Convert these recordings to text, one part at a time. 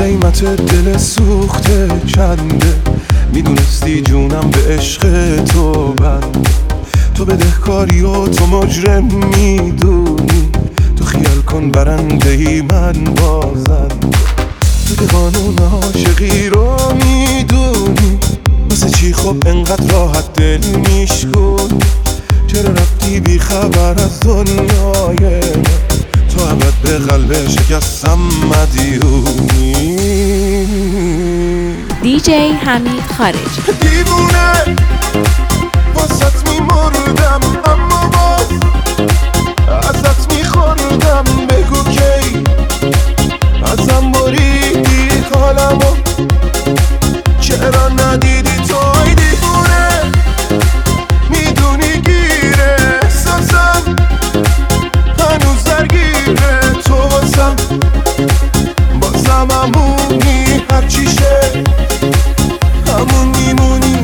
قیمت دل سوخته چنده، میدونستی جونم به عشق تو بنده. تو بدهکاری و تو مجرم میدونی، تو خیال کن برنده ای من بازنده. تو که قانون عاشقی رو میدونی، واسه چی خب انقدر راحت دل میشکن؟ چرا رفتی بی خبر از دنیای من؟ تو ابد به قلب شکستم مدیونی. دیجی حمید خارجی. دیوونه واسط میمردم، اما باز ازت میخوردم. بگو کی ازم بریدی حالمو، چرا ندیدی توی دیوونه؟ میدونی گیره احساسم هنوز درگیره تو واسم، بازم همونی هرچی شه همون میمونی.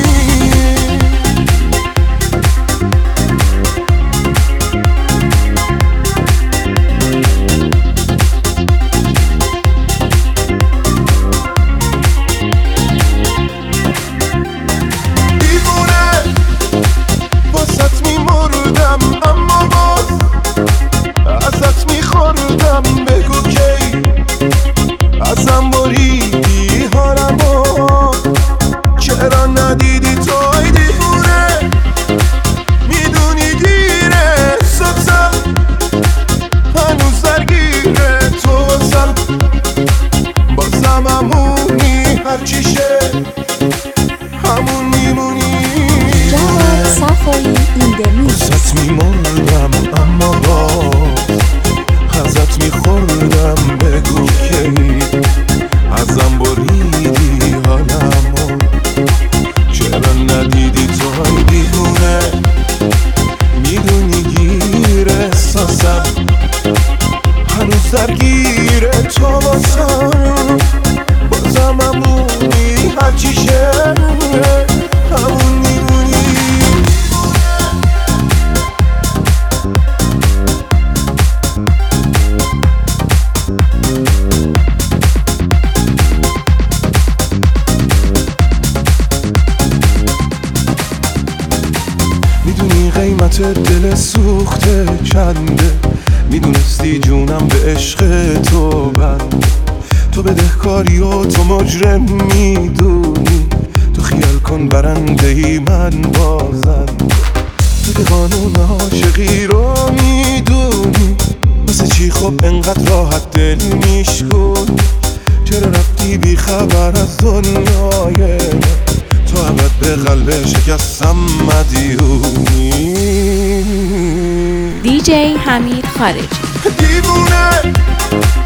ازت میمردم اما باز ازت میخوردم. بگو کی ازم بریدی حالمو، چرا ندیدی توی دیوونه؟ میدونی گیر احساسم هنوز درگیره تو واسم، بازم همونی هرچی شه همون میمونی. میدونی قیمت دل سوخته چنده، میدونستی جونم به عشق تو بنده. تو بدهکاری و تو مجرم میدونی، تو خیال کن برنده ای من بازنده. تو که قانون عاشقی رو میدونی، واسه چی خب انقدر راحت دل میشکن؟ چرا رفتی بی خبر از دنیای من؟ تو ابد به قلب شکستم مدیونی. دیجی حمید خارجی. دیوونه